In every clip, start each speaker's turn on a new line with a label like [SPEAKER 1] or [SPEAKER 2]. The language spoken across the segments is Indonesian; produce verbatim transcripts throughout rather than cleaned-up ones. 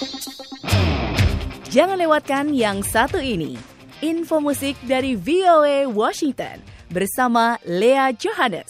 [SPEAKER 1] Jangan lewatkan yang satu ini. Info musik dari V O A Washington bersama Lea Johannes.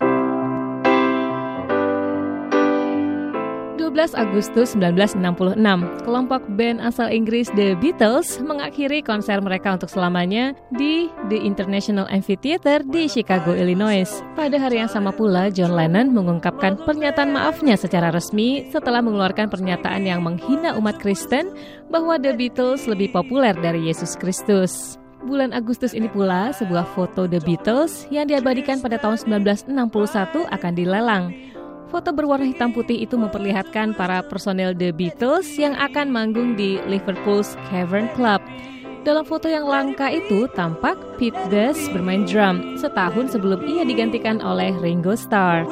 [SPEAKER 2] dua belas Agustus sembilan belas enam puluh enam, kelompok band asal Inggris The Beatles mengakhiri konser mereka untuk selamanya di The International Amphitheater di Chicago, Illinois. Pada hari yang sama pula, John Lennon mengungkapkan pernyataan maafnya secara resmi setelah mengeluarkan pernyataan yang menghina umat Kristen bahwa The Beatles lebih populer dari Yesus Kristus. Bulan Agustus ini pula, sebuah foto The Beatles yang diabadikan pada tahun sembilan belas enam puluh satu akan dilelang. Foto berwarna hitam putih itu memperlihatkan para personel The Beatles yang akan manggung di Liverpool's Cavern Club. Dalam foto yang langka itu tampak Pete Best bermain drum setahun sebelum ia digantikan oleh Ringo Starr.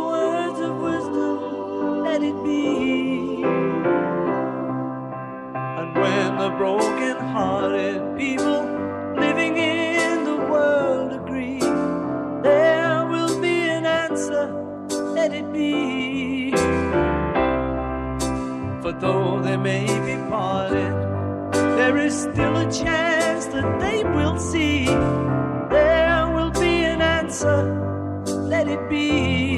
[SPEAKER 3] And when the broken-hearted people living in the world agree, there will be an answer. Let it be. For though they may be parted, there is still a chance that they will see. There will be an answer. Let it be.